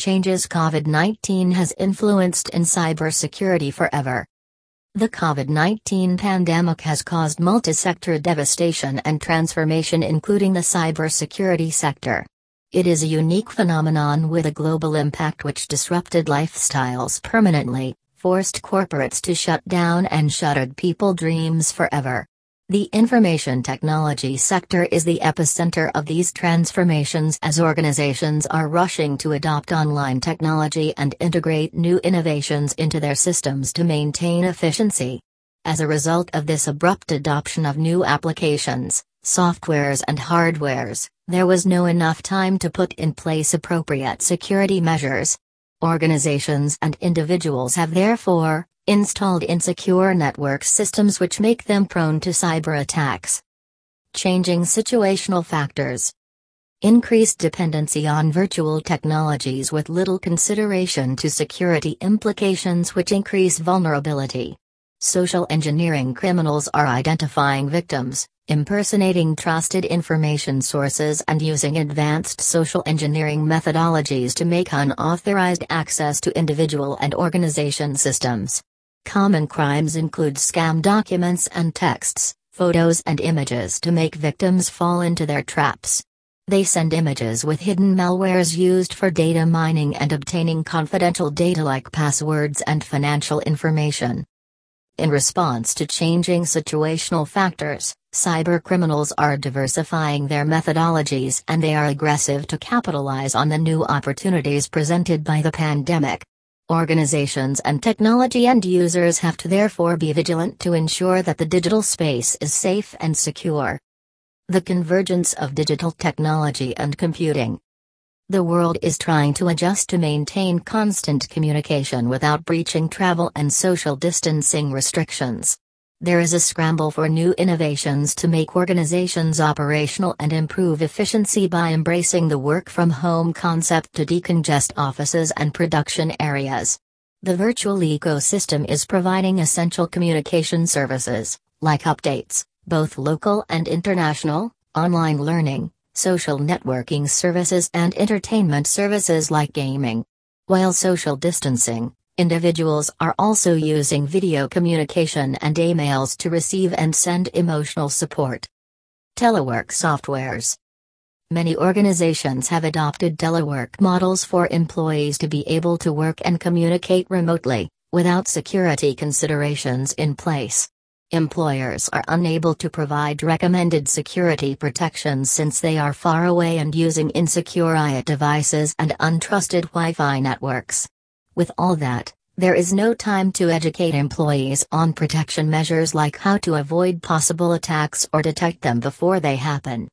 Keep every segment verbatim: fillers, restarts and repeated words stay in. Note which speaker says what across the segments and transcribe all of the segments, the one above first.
Speaker 1: changes COVID nineteen has influenced in cybersecurity forever. The COVID nineteen pandemic has caused multi-sector devastation and transformation, including the cybersecurity sector. It is a unique phenomenon with a global impact which disrupted lifestyles permanently, forced corporates to shut down and shuttered people's dreams forever. The information technology sector is the epicenter of these transformations as organizations are rushing to adopt online technology and integrate new innovations into their systems to maintain efficiency. As a result of this abrupt adoption of new applications, softwares and hardwares, there was no enough time to put in place appropriate security measures. Organizations and individuals have therefore installed insecure network systems which make them prone to cyber attacks. Changing situational factors. Increased dependency on virtual technologies with little consideration to security implications which increase vulnerability. Social engineering. Criminals are identifying victims, impersonating trusted information sources and using advanced social engineering methodologies to make unauthorized access to individual and organization systems. Common crimes include scam documents and texts, photos and images to make victims fall into their traps. They send images with hidden malwares used for data mining and obtaining confidential data like passwords and financial information. In response to changing situational factors, cybercriminals are diversifying their methodologies and they are aggressive to capitalize on the new opportunities presented by the pandemic. Organizations and technology end users have to therefore be vigilant to ensure that the digital space is safe and secure. The convergence of digital technology and computing. The world is trying to adjust to maintain constant communication without breaching travel and social distancing restrictions. There is a scramble for new innovations to make organizations operational and improve efficiency by embracing the work-from-home concept to decongest offices and production areas. The virtual ecosystem is providing essential communication services, like updates, both local and international, online learning, social networking services and entertainment services like gaming. While social distancing, individuals are also using video communication and emails to receive and send emotional support. Telework softwares. Many organizations have adopted telework models for employees to be able to work and communicate remotely, without security considerations in place. Employers are unable to provide recommended security protections since they are far away and using insecure I O T devices and untrusted Wi-Fi networks. With all that, there is no time to educate employees on protection measures like how to avoid possible attacks or detect them before they happen.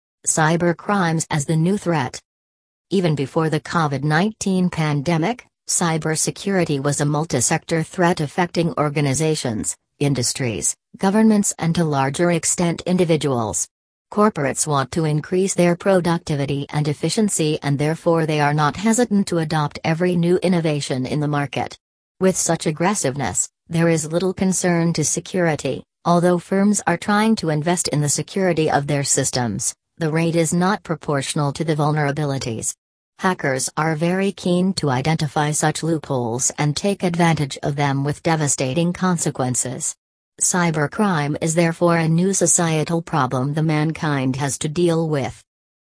Speaker 1: Cybercrimes as the new threat. Even before the COVID nineteen pandemic, cybersecurity was a multi-sector threat affecting organizations, industries, governments and to a larger extent individuals. Corporates want to increase their productivity and efficiency and therefore they are not hesitant to adopt every new innovation in the market. With such aggressiveness, there is little concern to security. Although firms are trying to invest in the security of their systems, the rate is not proportional to the vulnerabilities. Hackers are very keen to identify such loopholes and take advantage of them with devastating consequences. Cybercrime is therefore a new societal problem the mankind has to deal with.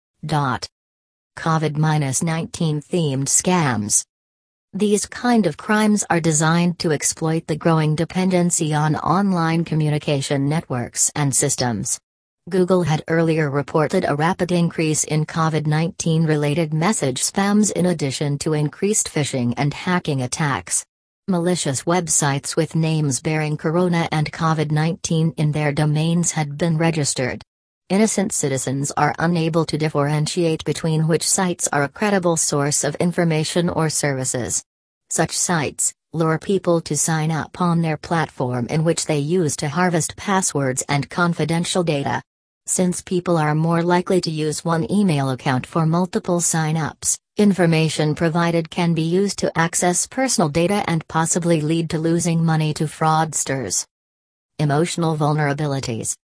Speaker 1: COVID nineteen themed scams. These kind of crimes are designed to exploit the growing dependency on online communication networks and systems. Google had earlier reported a rapid increase in COVID nineteen related message spams in addition to increased phishing and hacking attacks. Malicious websites with names bearing Corona and COVID nineteen in their domains had been registered. Innocent citizens are unable to differentiate between which sites are a credible source of information or services. Such sites lure people to sign up on their platform in which they use to harvest passwords and confidential data. Since people are more likely to use one email account for multiple sign-ups, information provided can be used to access personal data and possibly lead to losing money to fraudsters. Emotional vulnerabilities.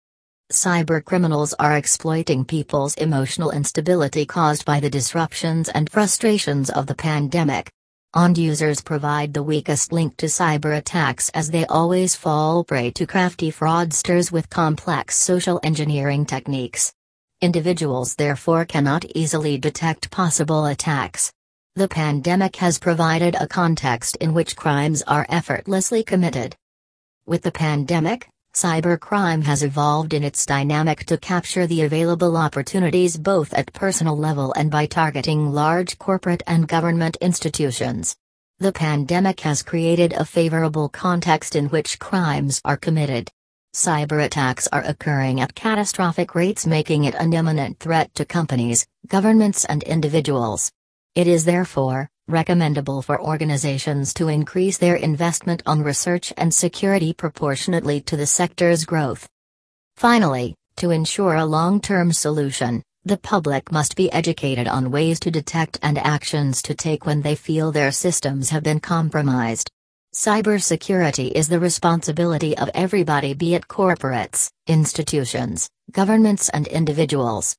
Speaker 1: Cybercriminals are exploiting people's emotional instability caused by the disruptions and frustrations of the pandemic. End users provide the weakest link to cyber attacks as they always fall prey to crafty fraudsters with complex social engineering techniques. Individuals therefore cannot easily detect possible attacks. The pandemic has provided a context in which crimes are effortlessly committed. With the pandemic, cybercrime has evolved in its dynamic to capture the available opportunities both at personal level and by targeting large corporate and government institutions. The pandemic has created a favorable context in which crimes are committed. Cyber attacks are occurring at catastrophic rates, making it an imminent threat to companies, governments, and individuals. It is therefore recommendable for organizations to increase their investment on research and security proportionately to the sector's growth. Finally, to ensure a long-term solution, the public must be educated on ways to detect and actions to take when they feel their systems have been compromised. Cybersecurity is the responsibility of everybody, be it corporates, institutions, governments, and individuals.